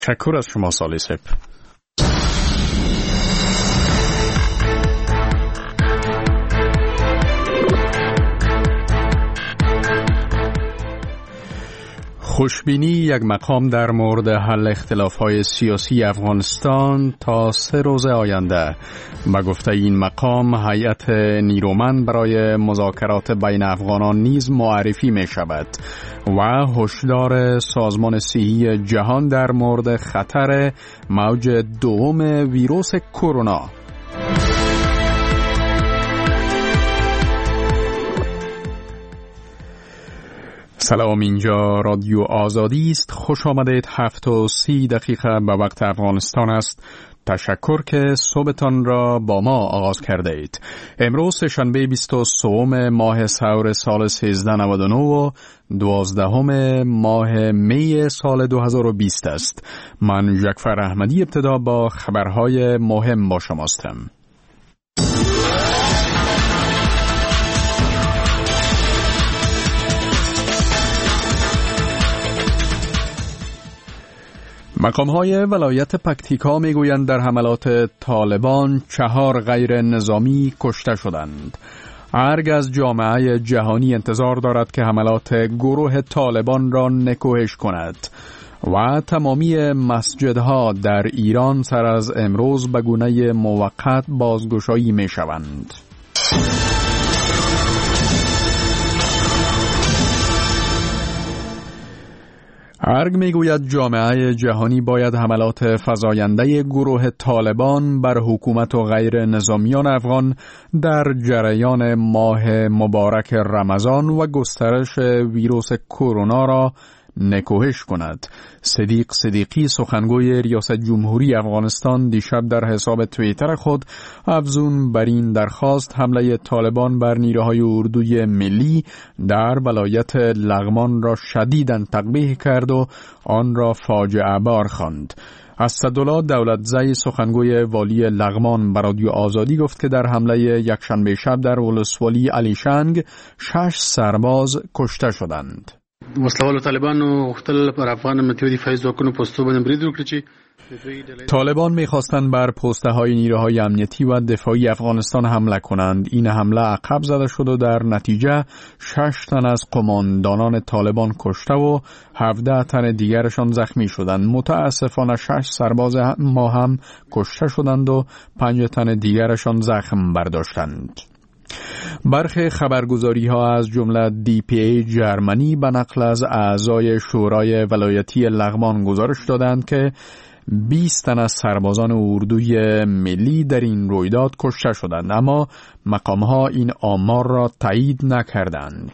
تشکر از شما سالی سپ. خوشبینی یک مقام در مورد حل اختلاف‌های سیاسی افغانستان تا 3 روز آینده. به گفته این مقام هیئت نیرومند برای مذاکرات بین افغانان نیز معرفی می شود و هشدار سازمان صحی جهان در مورد خطر موج دوم ویروس کرونا. سلام، اینجا رادیو آزادی است. خوش آمدید. 7:30 به وقت افغانستان است. تشکر که صبحتان را با ما آغاز کرده اید. امروز شنبه 23 ماه سور سال 1399 و 12 ماه می سال 2020 است. من جعفر احمدی ابتدا با خبرهای مهم با شماستم. مقام‌های ولایت پکتیکا میگویند در حملات طالبان 4 غیر نظامی کشته شدند. ارگ از جامعه جهانی انتظار دارد که حملات گروه طالبان را نکوهش کند و تمامی مسجدها در ایران سر از امروز به گونه موقت بازگشایی می‌شوند. ارگ میگوید جامعه جهانی باید حملات فزاینده گروه طالبان بر حکومت و غیر نظامیان افغان در جریان ماه مبارک رمضان و گسترش ویروس کرونا را نکوهش کند. صدیق صدیقی سخنگوی ریاست جمهوری افغانستان دیشب در حساب توییتر خود افزون بر این درخواست حمله طالبان بر نیروهای اردوی ملی در ولایت لغمان را شدیداً تقبیح کرد و آن را فاجعه بار خواند. اسدالله دولتزی سخنگوی والی لغمان به رادیو آزادی گفت که در حمله یکشنبه شب در ولسوالی علیشنگ 6 سرباز کشته شدند. وسله‌والو طالبانو خپل پر افغان متحدی فیض وکنو پستو باندې برید وکړي چې طالبان می‌خواستند بر پست‌های نیروهای امنیتی و دفاعی افغانستان حمله کنند. این حمله عقب زده شد و در نتیجه 6 تن از قماندانان طالبان کشته و 17 تن دیگرشان زخمی شدند. متاسفانه 6 سرباز ما هم کشته شدند و 5 تن دیگرشان زخم برداشتند. برخی خبرگزاری ها از جمله DPA جرمنی به نقل از اعضای شورای ولایتی لغمان گزارش دادند که 20 تن از سربازان اردوی ملی در این رویداد کشته شدند، اما مقام ها این آمار را تایید نکردند.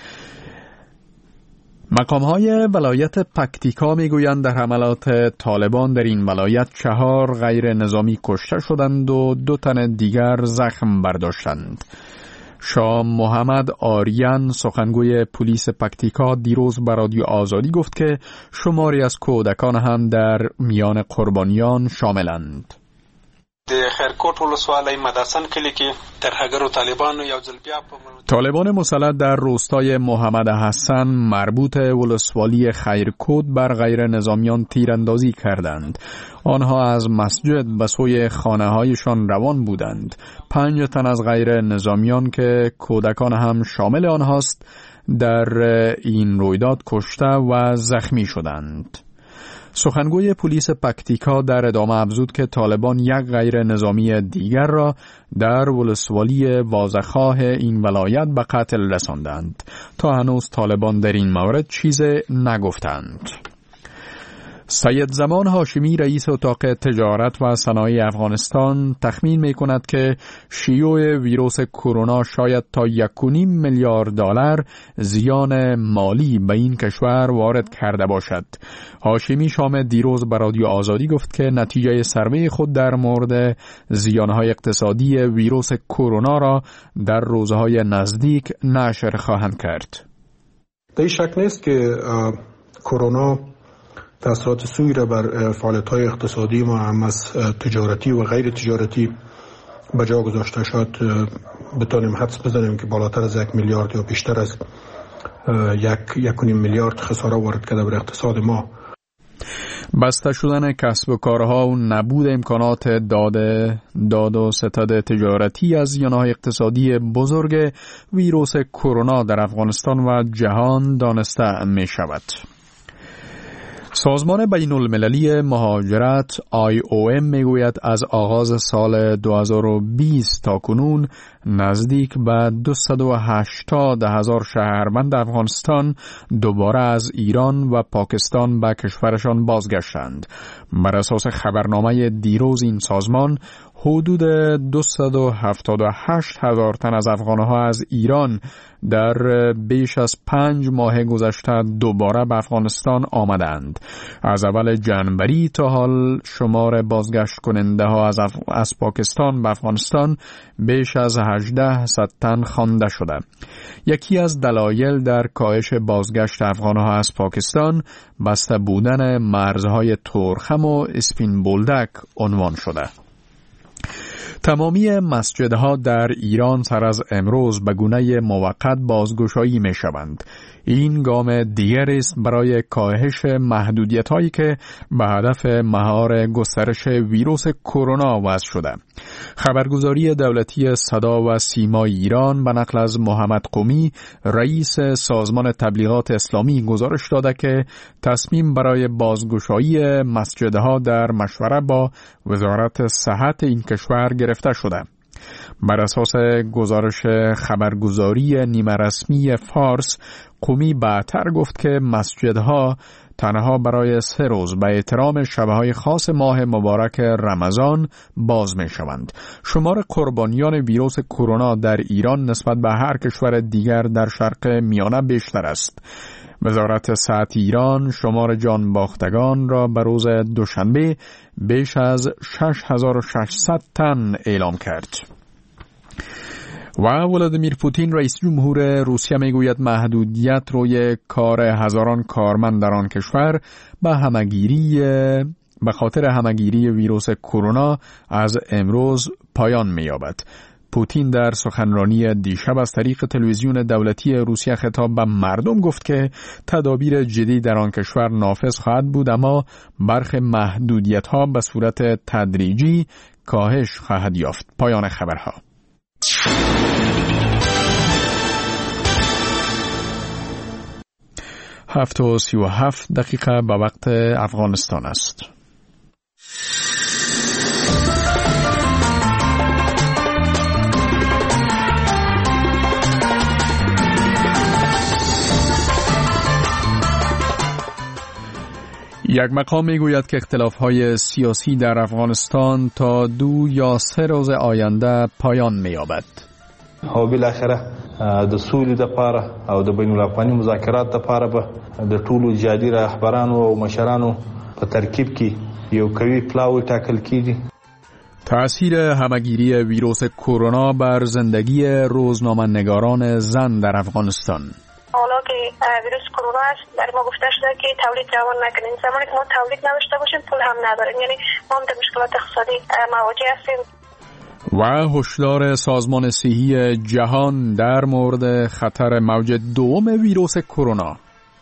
مقام‌های ولایت پکتیکا میگویند در حملات طالبان در این ولایت 4 غیر نظامی کشته شدند و 2 تن دیگر زخم برداشتند. شاه محمد آریان سخنگوی پلیس پکتیکا دیروز به رادیو آزادی گفت که شماری از کودکان هم در میان قربانیان شاملند. د خیرکوټ ولسوالۍ مداسن کلی کې ترهګرو طالبانو یو ځل بیا طالبان مسلط در روستای محمد حسن مربوط ولسوالی خیرکوت بر غیر نظامیان تیراندازی کردند. آنها از مسجد به سوی خانه‌هایشان روان بودند. 5 تن از غیر نظامیان که کودکان هم شامل آنهاست در این رویداد کشته و زخمی شدند. سخنگوی پلیس پکتیکا در ادامه افزود که طالبان 1 غیر نظامی دیگر را در ولسوالی وازخواه این ولایت به قتل رساندند. تا هنوز طالبان در این مورد چیزی نگفتند. سید زمان هاشمی رئیس اتاق تجارت و صنایع افغانستان تخمین می کند که شیوع ویروس کرونا شاید تا 1.5 میلیارد دلار زیان مالی به این کشور وارد کرده باشد. هاشمی شام دیروز به رادیو آزادی گفت که نتیجه سروی خود در مورد زیانهای اقتصادی ویروس کرونا را در روزهای نزدیک نشر خواهند کرد. در شک نیست که کرونا تأثیرات سوئی را بر فعالیت‌های اقتصادی ما هم از تجارتی و غیر تجارتی به جا گذاشته. شاید بتونیم حدس بزنیم که بالاتر از 1 میلیارد یا بیشتر از 1.5 میلیارد خساره وارد کرده بر اقتصاد ما. بسته شدن کسب و کارها و نبود امکانات داد و ستد تجارتی از زیانهای اقتصادی بزرگ ویروس کرونا در افغانستان و جهان دانسته می شود. سازمان بین المللی مهاجرت IOM میگوید از آغاز سال 2020 تا کنون نزدیک به 280,000 شهروند افغانستان دوباره از ایران و پاکستان به کشورشان بازگشتند. بر اساس خبرنامه دیروز این سازمان حدود 278,000 تن از افغانها از ایران در بیش از 5 ماه گذشته دوباره به افغانستان آمدند. از اول جنوری تا حال شمار بازگشت کننده ها از پاکستان به افغانستان بیش از 1800 تن خوانده شده. یکی از دلایل در کاهش بازگشت افغانها از پاکستان بسته بودن مرزهای تورخم و اسپین بولدک عنوان شده. تمامی مسجدها در ایران سر از امروز به گونه موقت بازگشایی می شوند. این گام دیگری است برای کاهش محدودیت‌هایی که به هدف مهار گسترش ویروس کرونا وضع شده. خبرگزاری دولتی صدا و سیما ایران به نقل از محمد قمی رئیس سازمان تبلیغات اسلامی گزارش داده که تصمیم برای بازگشایی مسجدها در مشوره با وزارت صحت این کشور گرفته شده. بر اساس گزارش خبرگزاری نیمه رسمی فارس، قمی بعدتر گفت که مسجدها تنها برای 3 روز به احترام شب‌های خاص ماه مبارک رمضان باز می شوند. شمار قربانیان ویروس کرونا در ایران نسبت به هر کشور دیگر در شرق میانه بیشتر است. وزارت صحت ایران شمار جان باختگان را به روز دوشنبه بیش از 6600 تن اعلام کرد. و ولادیمیر پوتین رئیس جمهور روسیه میگوید محدودیت روی کار هزاران کارمند در آن کشور به خاطر همه‌گیری ویروس کرونا از امروز پایان می‌یابد. پوتین در سخنرانی دیشب از طریق تلویزیون دولتی روسیه خطاب به مردم گفت که تدابیر جدی در آن کشور نافذ خواهد بود، اما برخی محدودیت‌ها به صورت تدریجی کاهش خواهد یافت. پایان خبرها. 7:37 دقیقه به وقت افغانستان است. یک مقام میگوید که اختلاف‌های سیاسی در افغانستان تا 2 یا 3 روز آینده پایان می‌یابد. او بالاخره د سولې لپاره او د بین الافغاني مذاکرات لپاره به د ټولو جدي رهبرانو او مشرانو په ترکیب کې یو قوي پلاوی ټاکل کیږي. تأثیر همه‌گیری ویروس کرونا بر زندگی روزنامه‌نگاران زن در افغانستان. حالا که ویروس کرونا است در ما گفته شده که تولید جوان نکنیم. زمانی که ما تولید نداشته باشیم پول هم نداریم، یعنی ما هم در مشکلات اقتصادی مواجه هستیم. و هشدار سازمان صحی جهان در مورد خطر موج دوم ویروس کرونا.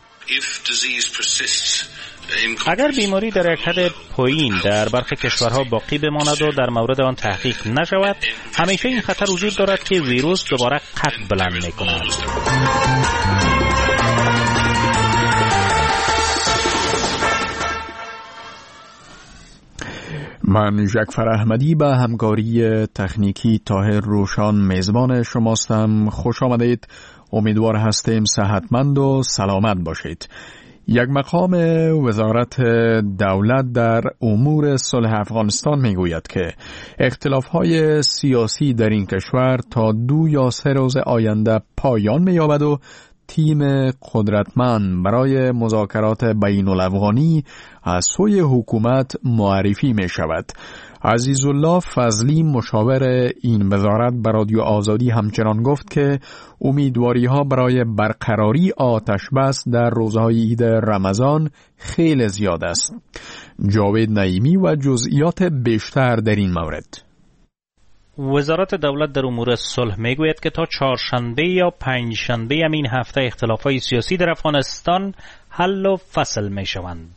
اگر بیماری در یک حد پایین در برخی کشورها باقی بماند و در مورد آن تحقیق نشود، همیشه این خطر وجود دارد که ویروس دوباره قد بلند می‌کند. من جعفر احمدی به همکاری تکنیکی طاهر روشان میزبان شماستم. خوش آمدید. امیدوار هستیم صحتمند و سلامت باشید. یک مقام وزارت دولت در امور صلح افغانستان میگوید که اختلاف‌های سیاسی در این کشور تا 2 یا 3 روز آینده پایان می‌یابد و تیم قدرتمند برای مذاکرات بین الافغانی از سوی حکومت معرفی می شود. عزیزالله فضلی مشاور این وزارت به رادیو آزادی همچنان گفت که امیدواری ها برای برقراری آتش بس در روزهای عید رمضان خیلی زیاد است. جاوید نعیمی و جزئیات بیشتر در این مورد. وزارت دولت در امور صلح میگوید که تا چهارشنبه یا پنجشنبه این هفته اختلافات سیاسی در افغانستان حل و فصل می شوند.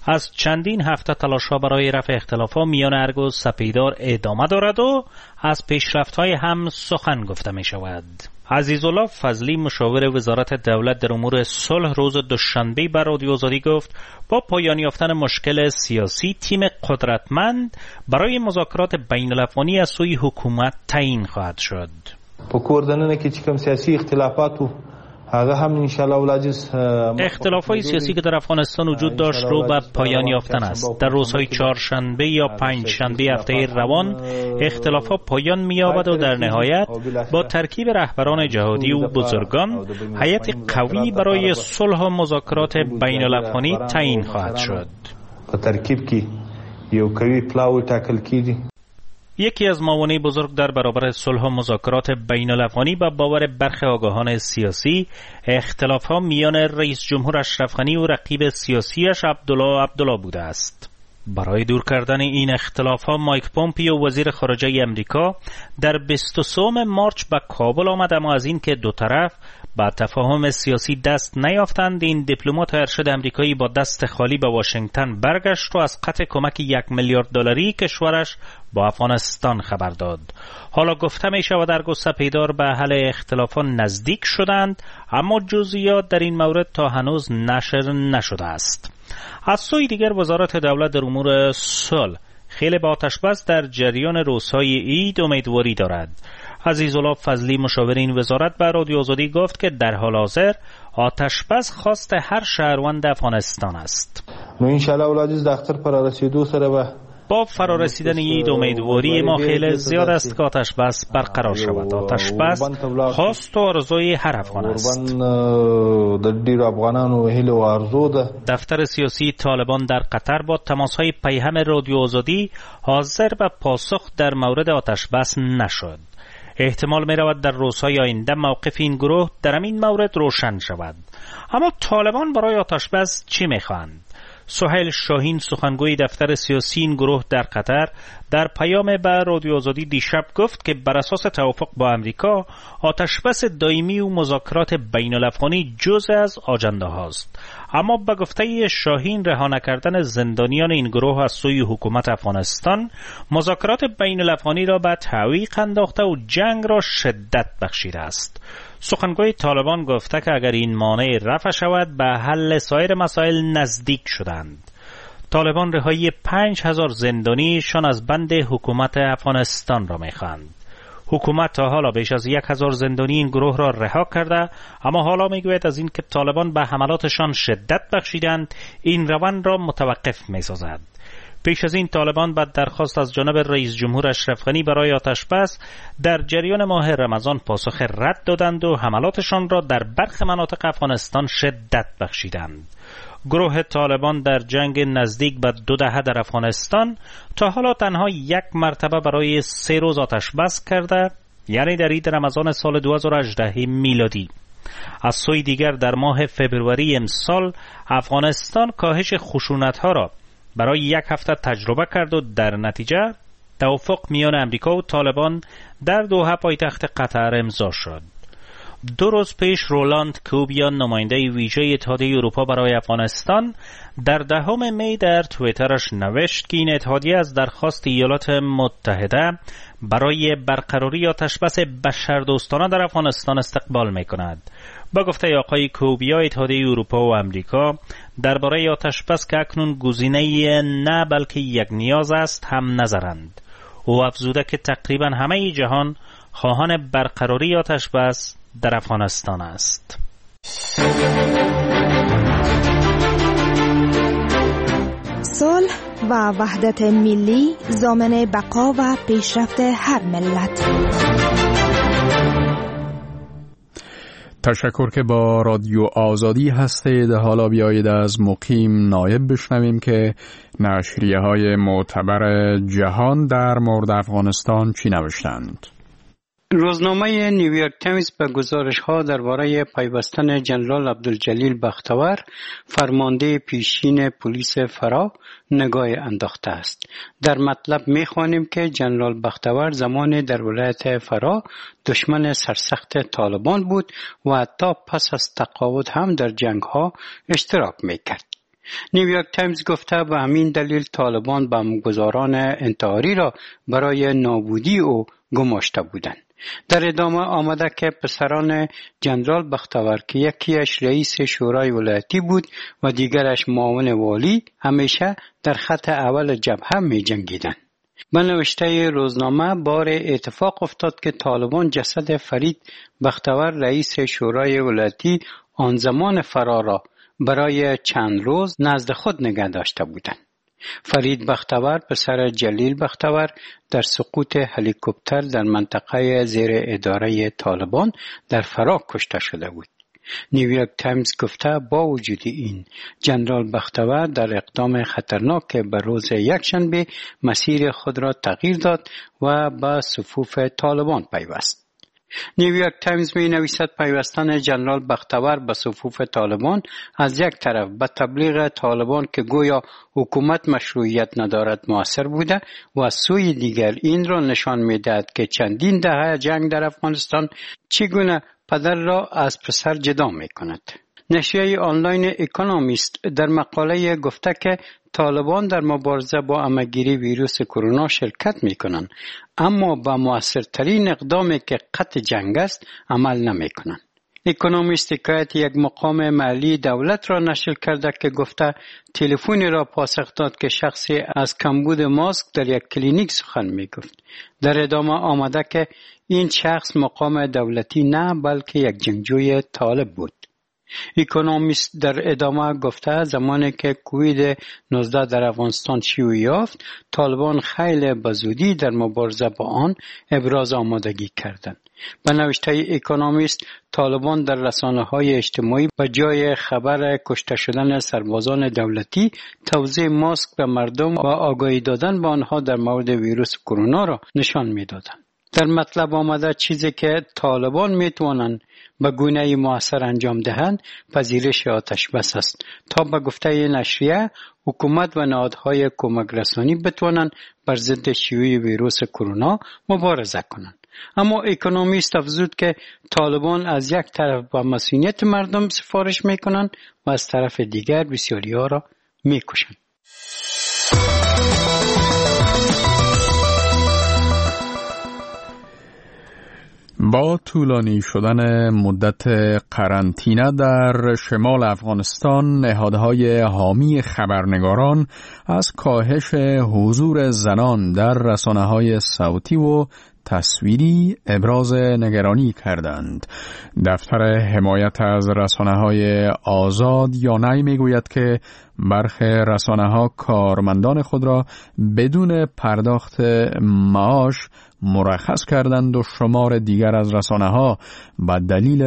از چندین هفته تلاش‌ها برای رفع اختلافات میان ارگ و سپیدار ادامه دارد و از پیشرفت‌های هم سخن گفته می‌شود. عزیزالله فضلی مشاور وزارت دولت در امور صلح روز دوشنبه بر رادیو آزادی گفت با پایان یافتن مشکل سیاسی تیم قدرتمند برای مذاکرات بین‌الافغانی از سوی حکومت تعیین خواهد شد. په کور دننه کې چې کوم سیاسي اختلافات هغه هم ان شاء الله العزیز اختلافات سیاسی که در افغانستان وجود داشت رو به پایان یافتن است. در روزهای چهارشنبه یا پنجشنبه هفته روان اختلافات پایان می‌یابد و در نهایت با ترکیب رهبران جهادی و بزرگان هیئت قوی برای صلح و مذاکرات بین‌الافغانی تعیین خواهد شد. په ترکیب کې یو قوی پلاوی ټاکل کیږي. یکی از موانع بزرگ در برابر صلح و مذاکرات بین‌الافغانی به باور برخی آگاهان سیاسی اختلاف‌ها میان رئیس جمهور اشرف غنی و رقیب سیاسیش عبدالله بوده است. برای دور کردن این اختلاف‌ها مایک پومپیو وزیر خارجه امریکا در 23 مارچ به کابل آمد، اما از این که دو طرف با تفاهم سیاسی دست نیافتند، این دیپلمات ارشد امریکایی با دست خالی به واشنگتن برگشت و از قطع کمک 1 میلیارد دلاری کشورش با افغانستان خبر داد. حالا گفته می شود ارگ و سپیدار به حل اختلافات نزدیک شدند، اما جزئیات در این مورد تا هنوز نشر نشده است. از سوی دیگر وزارت دولت در امور صلح خیلی با آتش‌بس در جریان روزهای عید امیدواری دارد. عزیزالله فضلی مشاور این وزارت به رادیو آزادی گفت که در حال حاضر آتش‌بس خواست هر شهروند افغانستان است. نو ان شاء الله العزیز دختر پر رسیدو سره با فرارسیدن عید امیدواری ما خیلی زیاد است که آتش‌بس برقرار شود. آتش‌بس خواست و آرزوی هر افغان است. دفتر سیاسی طالبان در قطر با تماس‌های پیهم رادیو آزادی حاضر به پاسخ در مورد آتش‌بس نشد. احتمال می رود در روزهای آینده موقف این گروه در این مورد روشن شود. اما طالبان برای آتش‌بس چی می خواهند؟ سهیل شاهین سخنگوی دفتر سیاسی این گروه در قطر در پیام به رادیو آزادی دیشب گفت که بر اساس توافق با امریکا آتشبس دائمی و مذاکرات بین‌الافغانی جزء از آجنده هاست. اما به گفته شاهین رها نکردن زندانیان این گروه از سوی حکومت افغانستان مذاکرات بین‌الافغانی را به تعویق انداخته و جنگ را شدت بخشیده است. سخنگوی طالبان گفته که اگر این مانع رفع شود به حل سایر مسائل نزدیک شدند. طالبان رهایی 5000 زندانیشان از بند حکومت افغانستان را می‌خواهند. حکومت تا حالا بیش از 1000 زندانی این گروه را رها کرده، اما حالا میگوید از این که طالبان به حملاتشان شدت بخشیدند این روند را متوقف می‌سازد. پیش از این طالبان بعد درخواست از جانب رئیس جمهور اشرف غنی برای آتش‌بس در جریان ماه رمضان پاسخ رد دادند و حملاتشان را در برخی مناطق افغانستان شدت بخشیدند. گروه طالبان در جنگ نزدیک به 2 دهه در افغانستان تا حالا تنها 1 مرتبه برای 3 روز آتش‌بس کرده، یعنی در عید رمضان سال 2018 میلادی. از سوی دیگر در ماه فبروری امسال افغانستان کاهش خشونت‌ها را برای 1 هفته تجربه کرد و در نتیجه توافق میان امریکا و طالبان در دوحه پایتخت قطر امضا شد. 2 روز پیش رولاند کوبیان نماینده ویژه اتحادیه اروپا برای افغانستان در 10 می در توییترش نوشت که این اتحادیه از درخواست ایالات متحده برای برقراری آتش‌بس بشردوستانه در افغانستان استقبال می‌کند. با گفته آقای کوبیا اتحادیه اروپا و امریکا درباره آتش‌بس که اکنون گزینه نه بلکه یک نیاز است هم نظرند. او افزوده که تقریبا همه جهان خواهان برقراری آتش‌بس در افغانستان است. صلح و وحدت ملی ضامن بقا و پیشرفت هر ملت. تشکر که با رادیو آزادی هستید. حالا بیایید از مقیم نایب بشنویم که نشریه های معتبر جهان در مورد افغانستان چی نوشتند. روزنامه نیویورک تایمز به گزارش‌ها درباره پیوستن جنرال عبدالجلیل بختور فرمانده پیشین پلیس فرا نگاه انداخته است. در مطلب می‌خوانیم که جنرال بختور زمان در ولایت فرا دشمن سرسخت طالبان بود و حتی پس از تقاعد هم در جنگ‌ها اشتراک می‌کرد. نیویورک تایمز گفته به همین دلیل طالبان بمبگذاران انتحاری را برای نابودی او گماشته بودند. در ادامه آمده که پسران جنرال بختور که یکیش رئیس شورای ولایتی بود و دیگرش معاون والی همیشه در خط اول جبهه می جنگیدند. به نوشته روزنامه بار اتفاق افتاد که طالبان جسد فرید بختور رئیس شورای ولایتی آن زمان فرار را برای چند روز نزد خود نگه داشته بودند. فرید بختور پسر جلیل بختور در سقوط هلیکوپتر در منطقه زیر اداره طالبان در فرا کشته شده بود. نیویورک تایمز گفته با وجود این جنرال بختور در اقدام خطرناک به روز یکشنبه مسیر خود را تغییر داد و به صفوف طالبان پیوست. نیویورک تایمز می نویسد پیوستن جنرال بختور به صفوف طالبان از یک طرف به تبلیغ طالبان که گویا حکومت مشروعیت ندارد مؤثر بوده و از سوی دیگر این را نشان می دهد که چندین دهه جنگ در افغانستان چگونه پدر را از پسر جدا می کند. نشریه آنلاین اکونومیست در مقاله گفته که طالبان در مبارزه با عمه‌گیری ویروس کرونا شرکت می کنند اما با مؤثرترین اقدامی که قطع جنگ است عمل نمی کنند. اکونومیست حکایت یک مقام محلی دولت را نشر کرده که گفته تلفنی را پاسخ داد که شخصی از کمبود ماسک در یک کلینیک سخن می گفت. در ادامه آمده که این شخص مقام دولتی نه بلکه یک جنگجوی طالب بود. اکونومیست در ادامه گفته زمانی که کووید 19 در افغانستان شیوع یافت طالبان خیلی به زودی در مبارزه با آن ابراز آمادگی کردند. به نوشته اکونومیست طالبان در رسانه‌های اجتماعی به جای خبر کشته شدن سربازان دولتی توزیع ماسک به مردم و آگاهی دادن به آنها در مورد ویروس کرونا را نشان می‌دادند. در مطلب آمده چیزی که طالبان میتوانند به گونه‌ای مؤثر انجام دهند پذیرش آتش بس است تا به گفته نشریه حکومت و نهادهای کمک رسانی بتوانند بر ضد شیوع ویروس کرونا مبارزه کنند. اما اکونومیست افزود که طالبان از یک طرف با مسئولیت مردم سفارش میکنند و از طرف دیگر بسیاری‌ها را میکشند. با طولانی شدن مدت قرنطینه در شمال افغانستان، نهادهای حامی خبرنگاران از کاهش حضور زنان در رسانه‌های صوتی و تصویری ابراز نگرانی کردند. دفتر حمایت از رسانه‌های آزاد یا نی میگوید که برخی رسانه‌ها کارمندان خود را بدون پرداخت معاش مرخص کردند و شمار دیگر از رسانه‌ها به دلیل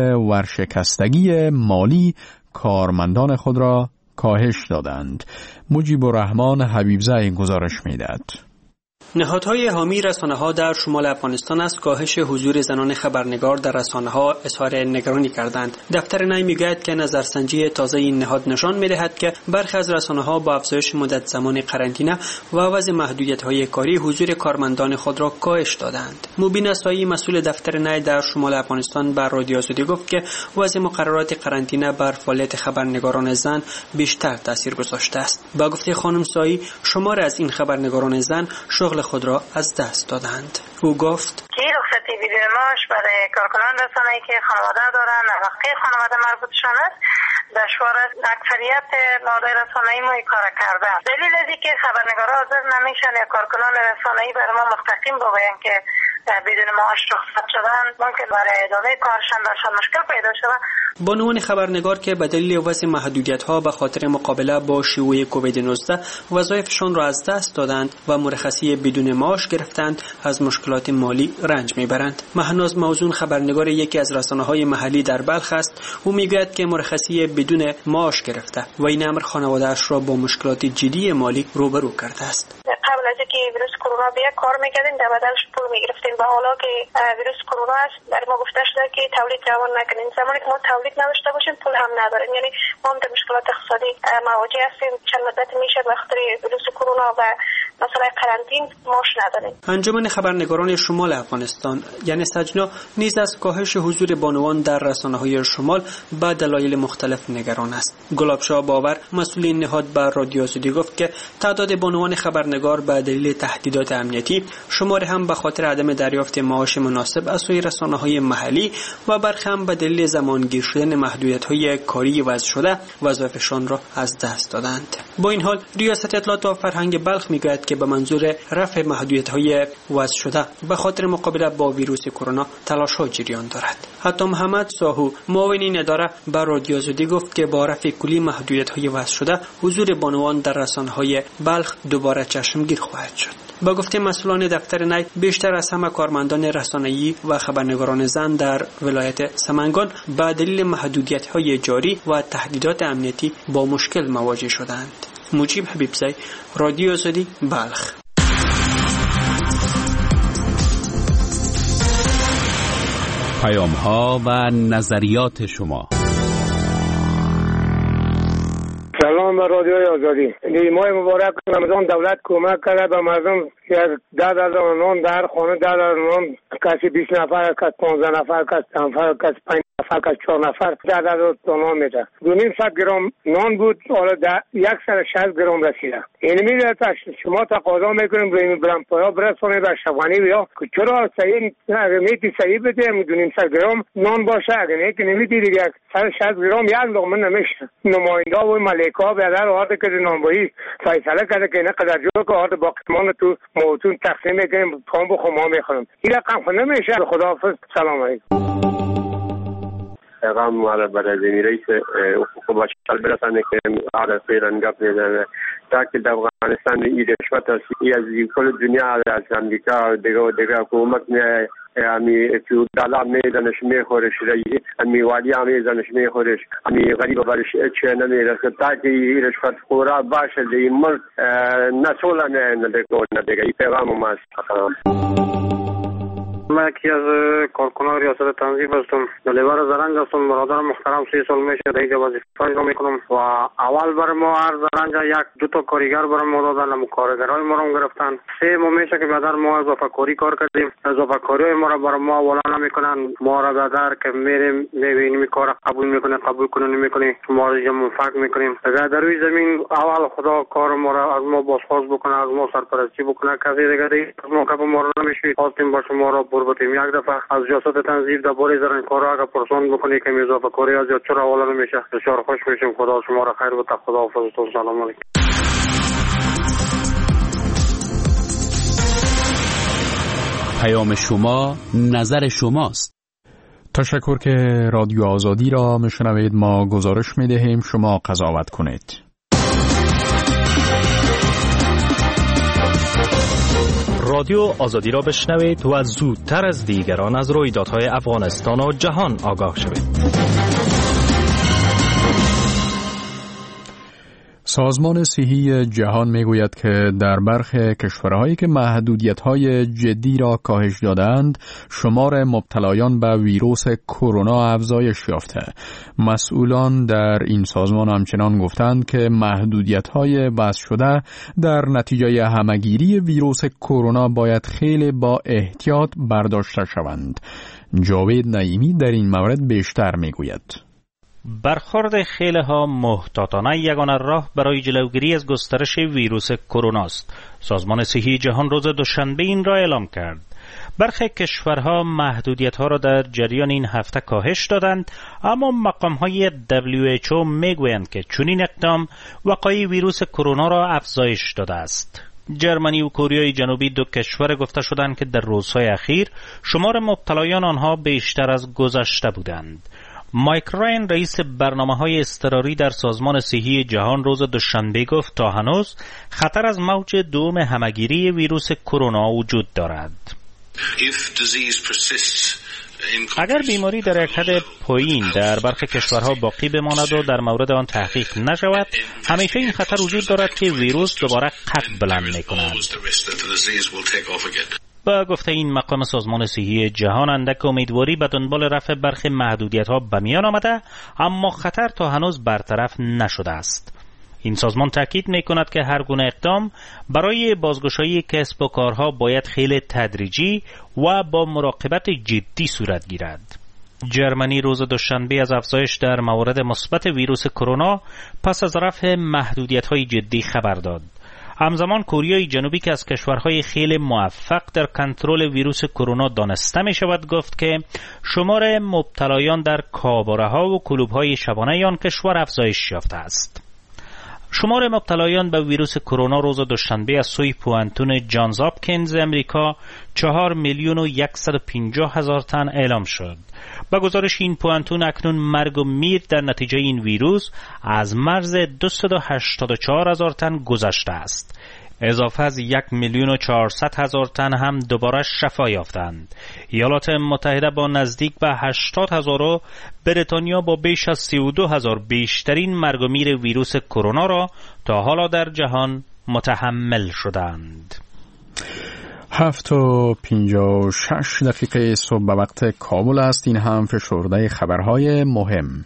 ورشکستگی مالی کارمندان خود را کاهش دادند. مجیب الرحمن حبیبزاده گزارش می‌دهد. نهادهای حامی رسانه‌ها در شمال افغانستان از کاهش حضور زنان خبرنگار در رسانه‌ها اظهار نگرانی کردند. دفتر نی می‌گوید که نظرسنجی تازه این نهاد نشان می‌دهد که برخی از رسانه‌ها با افزایش مدت زمان قرنطینه و وضع محدودیت‌های کاری حضور کارمندان خود را کاهش دادند. مبین اسایی مسئول دفتر نی در شمال افغانستان بر رادیو آزادی گفت که وضع مقررات قرنطینه بر فعالیت خبرنگاران زن بیشتر تاثیر گذاشته است. با گفته خانم سایی شمار از این خبرنگاران زن شغل خود را از دست دادند. او گفت که رخصتی بدون معاش برای کارکنان رسانه‌ای که خانواده دارند، نفقه خانواده مربوطشان است، دشوار است. اکثریت نهادهای رسانه‌ای ما این کار کردن. دلیل از اینکه خبرنگارا حاضر نمیشن یا کارکنان رسانه‌ای برای ما مستقیم بگویند که بدون معاش رخصت شدن، ممکن برای ادامه کارشان برشان مشکل پیدا شود. بانوان خبرنگار که به دلیل وضع محدودیت‌ها به خاطر مقابله با شیوع کووید 19 وظایفشان را از دست دادند و مرخصی بدون معاش گرفتند، از مشکلات مالی رنج میبرند. مهناز موزون خبرنگار یکی از رسانه‌های محلی در بلخ است. او میگوید که مرخصی بدون معاش گرفته و این امر خانواده‌اش را با مشکلات جدی مالی روبرو کرده است. قبل از اینکه ویروس کرونا بیاد کار میکردیم، در بدلش پول میگرفتیم. به حالا که ویروس کرونا است برای ما گفته شده که تولید جوان نکنیم. زمانی که ما تولید نداشته باشیم پول هم نداریم. یعنی ما هم در مشکلات اقتصادی مواجه هستیم. چند مدت میشه به خاطر ویروس کرونا و مثلا قرنطین ماش نداریم. انجمن خبرنگاران شمال افغانستان یعنی سجنا نیز از کاهش حضور بانوان در رسانه‌های شمال به دلایل مختلف نگران است. گلابشاه باور مسئول این نهاد به رادیو آزادی گفت که تعداد بانوان خبرنگار به دلیل تهدیدات امنیتی، شمار هم به خاطر عدم دریافت معاش مناسب از سوی رسانه‌های محلی و برخی هم به دلیل زمانگیر شدن محدودیت‌های کاری وضع شده وظایفشان را از دست دادند. با این حال ریاست اطلاعات و فرهنگ بلخ میگوید که به منظور رفع محدودیت‌های وضع شده به خاطر مقابله با ویروس کرونا تلاش‌ها جریان دارد. حتی محمد ساهو معاون این اداره به رادیو آزادی گفت که با رفع کلی محدودیت‌های وضع شده حضور بانوان در رسانه‌های بلخ دوباره چشمگیر خواهد شد. با گفته مسئولان دفتر نی، بیشتر از همه کارمندان رسانه‌ای و خبرنگاران زن در ولایت سمنگان به دلیل محدودیت‌های جاری و تهدیدات امنیتی با مشکل مواجه شدند. مجیب حبیبزی، رادیو آزادی، بلخ. پیام‌ها و نظریات شما. سلام به رادیوی آزادی. ماه مبارک رمضان دولت کمک کرده به مردم که 10,000 نان در خانه 10,000 نان، کسی 20 نفر، کسی 15 نفر، کسی 10 نفر، کسی 5 نفر، کسی 4 نفر 10,000 نان میده. 2.5 گرم نان بود، حالا 160 گرم رسیده. این میره شما تقاضا میکنیم روی بلندپایا برسونه به شبانی بیا که چرا صحیح اگه میتی صحیح بده 2.5 گرم نان باشه، اگه نه که نمیتی دیگه 160 گرم یک لقمه نمیشه. نماینده و ملکا بدر آرده که نانبایی فیصله کرده که نه قدر جو که آرده باقیمان تو موتون تقسیم میکنیم پام بخو ما میخورم. این رقم خود نمیشه. خداحافظ. سلام علیکم. پیغام مال برای رئیس حقوق بشر برسانه که عرض ایران گپ میزنه تا که در افغانستان این رشوت از کل دنیا از امریکا دیگه حکومت نه امی فیودالا میزنش میخورش امی والی میزنش میخورش امی غریب برش چه نمیرسه تا که این رشوت خورا باشه این ملک نسولا نه دیگه این پیغام ما من یکی از کارکنان ریاست تنظیم هستم. دلیور زرنج هستم. برادر محترم 3 سال میشه در اینجا وظیفه اجرا میکنم و اول بر ما هر زرنج 1-2 کارگر بر ما دادن، کارگرای ما رو گرفتن. 3 ماه میشه که بدر ما اضافه کاری کار کردیم. اضافه کاری ما رو بر ما ولا نمیکنن. ما را بدر که میریم میبینیم کار قبول میکنه، قبول کنه نمیکنه، ما رو منفعت میکنیم. اگر در روی زمین اول خدا کار ما را از ما بازخواست بکنه، از ما سرپرستی بکنه، کسی دیگه از ما کپ ما رو نمیشوید. خواستیم با شما را بربطیم یک دفعه از ریاست تنظیم درباره زرنگکارا اگر پرسان بکنی که اضافه کاری از چرا اول نمیشه. بسیار خوش میشیم. خدا شما را خیر بده. خدا حافظتون. سلام علیکم. پیام شما نظر شماست. تشکر که رادیو آزادی را میشنوید. ما گزارش میدهیم، شما قضاوت کنید. رادیو آزادی را بشنوید و زودتر از دیگران از رویدادهای افغانستان و جهان آگاه شوید. سازمان صحی جهان میگوید که در برخی کشورهایی که محدودیت‌های جدی را کاهش دادند، شمار مبتلایان به ویروس کرونا افزایش یافته. مسئولان در این سازمان همچنان گفتند که محدودیت‌های وضع شده در نتیجه همه‌گیری ویروس کرونا باید خیلی با احتیاط برداشته شوند. جاوید نعیمی در این مورد بیشتر میگوید. برخورد خیلها محتاطانه یگانه راه برای جلوگیری از گسترش ویروس کرونا است. سازمان صحی جهان روز دوشنبه این را اعلام کرد. برخی کشورها محدودیت‌ها را در جریان این هفته کاهش دادند، اما مقام‌های WHO میگویند که چنین اقدام وقایع ویروس کرونا را افزایش داده است. جرمنی و کره جنوبی 2 کشور گفته شدند که در روزهای اخیر شمار مبتلایان آنها بیشتر از گذشته بودند. مایک راین رئیس برنامه‌های اضطراری در سازمان صحی جهان روز دوشنبه گفت تا هنوز خطر از موج دوم همه‌گیری ویروس کرونا وجود دارد. اگر بیماری در یک حد پایین در برخی کشورها باقی بماند و در مورد آن تحقیق نشود، همیشه این خطر وجود دارد که ویروس دوباره قد بلند می‌کند. با گفته این مقام سازمان صحی جهان، اندک امیدواری به دنبال رفع برخی محدودیت‌ها به میان آمده، اما خطر تا هنوز برطرف نشده است. این سازمان تاکید می‌کند که هر گونه اقدام برای بازگشایی کسب و کارها باید خیلی تدریجی و با مراقبت جدی صورت گیرد. جرمنی روز دوشنبه از افزایش در موارد مثبت ویروس کرونا پس از رفع محدودیت‌های جدی خبر داد. همزمان کره جنوبی که از کشورهای خیلی موفق در کنترل ویروس کرونا دانسته می شود گفت که شمار مبتلایان در کاباره‌ها و کلوب‌های شبانه آن کشور افزایش یافته است. شمار مبتلایان به ویروس کرونا روز دوشنبه از سوی پوانتون جانز هاپکینز امریکا 4,150,000 تن اعلام شد. با گزارش این پوانتون اکنون مرگ و میر در نتیجه این ویروس از مرز 284,000 تن گذشته است. اضافه از 1,400,000 تن هم دوباره شفا یافتند. ایالات متحده با نزدیک به 80,000 و بریتانیا با بیش از 32,000 بیشترین مرگ و میر ویروس کرونا را تا حالا در جهان متحمل شدند. 7:56 صبح به وقت کابل است. این هم فشرده خبرهای مهم.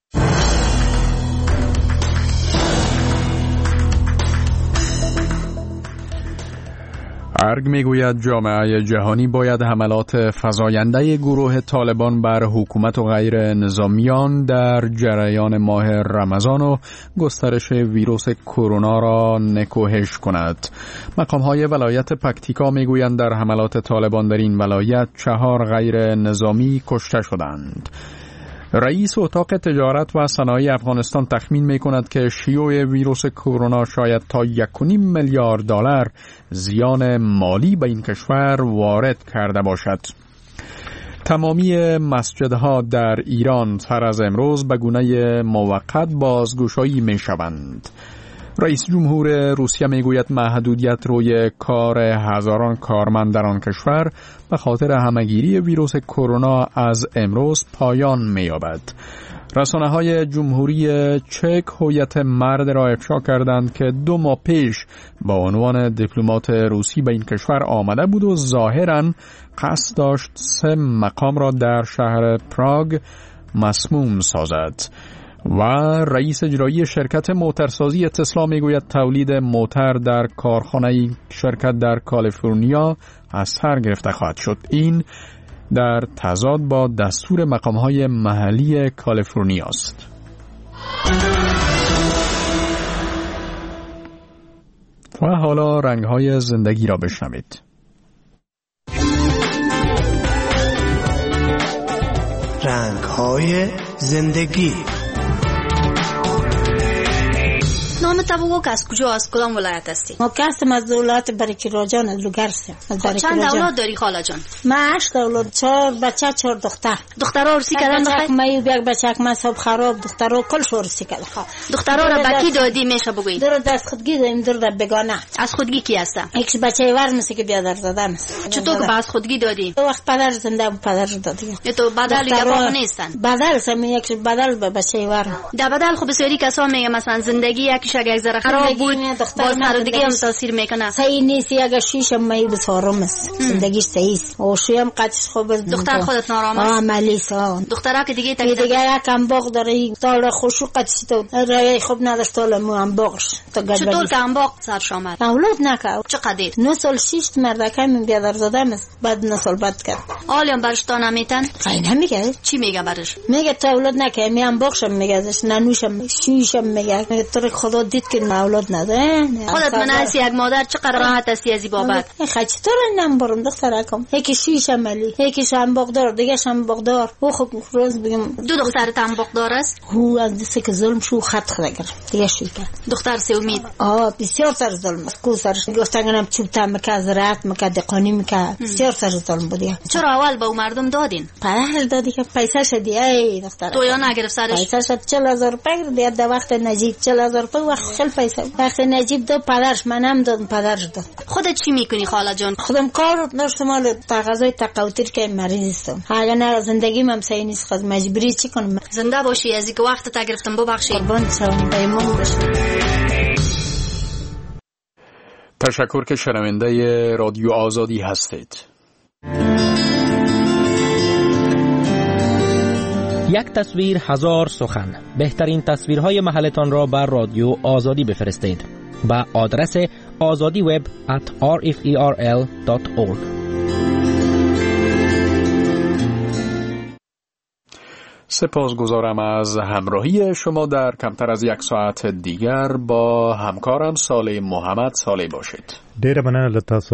ارگ میگوید جامعه جهانی باید حملات فزاینده گروه طالبان بر حکومت و غیر نظامیان در جریان ماه رمضان و گسترش ویروس کرونا را نکوهش کند. مقام‌های ولایت پکتیکا میگویند در حملات طالبان در این ولایت 4 غیر نظامی کشته شدند. رئیس اتاق تجارت و صنایع افغانستان تخمین می‌کند که شیوع ویروس کرونا شاید تا 1.5 میلیارد دلار زیان مالی به این کشور وارد کرده باشد. تمامی مسجدها در ایران سر از امروز به گونه موقت بازگشایی می‌شوند. رئیس جمهور روسیه میگوید محدودیت روی کار هزاران کارمند در آن کشور به خاطر همه‌گیری ویروس کرونا از امروز پایان می‌یابد. رسانه‌های جمهوری چک هویت مرد را افشا کردند که 2 ماه پیش با عنوان دیپلمات روسی به این کشور آمده بود و ظاهراً قصد داشت 3 مقام را در شهر پراگ مسموم سازد. و رئیس اجرایی شرکت موترسازی تسلا میگوید تولید موتر در کارخانه شرکت در کالیفرنیا از سر گرفته خواهد شد. این در تضاد با دستور مقام‌های محلی کالیفرنیا است. و حالا رنگ‌های زندگی را بشنوید. رنگ‌های زندگی. نام تو بگو که از کجا، از کدام ولایت هستی؟ ما هستم از ولایت برکیراجان، از لوگرسم. چند اولاد داری خاله جان؟ من 8 اولاد، 4 بچه 4 دختر. دخترها ارسی کردن بخیر؟ من یک بچه من صاحب خراب، دخترها کلش ارسی کردن. دخترها را بکی دادی میشه بگویی؟ در دست خودگی دادیم، در بگانه. از خودگی کی هسته؟ یک بچه ور مثل که بیادر زدن است. چطور که از خودگی دادی؟ وقت پدر زنده بود، پدر دادی. تو بدل گپا نیستن؟ بدل سم یک بدل به بچه ور. در بدل خو بسیاری کسا میگه مثلا زندگی یکیش اگه یک ذره خراب بود باز سر دیگه هم تاثیر میکنه. صحیح نیست، اگه شیشه می بسارم است. زندگیش صحیح است. و شویم قدش خوب است. دختر خودت نارام است؟ عملی است. دخترها که دیگه یکم باغ داره، طال خوشو قدش تو رای خوب نداشت، طال مو هم باغش. چطور که هم باغ سرش آمد؟ اولاد نکرد. چقدر؟ 9 سال 6 مردکه من بیادر زدم است. بعد 9 سال بعد کرد. آلیام برش تا نمیتن؟ خیلی نمیگه. چی میگه برش؟ میگه تا اولاد نکه، میام باغشم میگه، ننوشم شیشم میگه. تو خدا دید که اولاد نداره. خودت من هستی یک مادر چقدر راحت هستی از این بابت؟ خیلی چطور نمیبرم دخترکم؟ یکی شیشه ملی، یکیش هم باغدار، دیگه‌ش هم باغدار. او خب روز بگم 2 دخترت هم باغدار است؟ او از دست که ظلم شو خط خدگر دیگه شو کرد. دختر سه امید بسیار سر ظلم است. کو سرش گفتنم چوب تام که زراعت مکه دقانی مکه بسیار سر ظلم بودی. چرا اول به مردم دادین؟ پدر دادی که پیسه شدی ای دختر. تو یا نگرفت سرش؟ پیسه شد 40,000 روپیه دی در وقت نجیب 40,000 روپیه وقت خیلی پیسه. وقت نجیب داد پدرش، منم دادم پدرش داد. خودت چی میکنی خاله جان؟ خودم کار داشتم، مال تقاضای تقاوتیر که مریض هستم. اگه نه زندگیم هم صحیح نیست، خود مجبوری چی کنم؟ زنده باشی، از اینکه وقت تا گرفتم ببخشید. قربان شم، پیمان باشه. تشکر که شنونده رادیو آزادی هستید. یک تصویر هزار سخن. بهترین تصویرهای محلتان را بر رادیو آزادی بفرستید با آدرس azadiweb@rferl.org. سپاسگزارم از همراهی شما. در کمتر از یک ساعت دیگر با همکارم صالح محمد صالح باشید. ډیره مننه له تاسو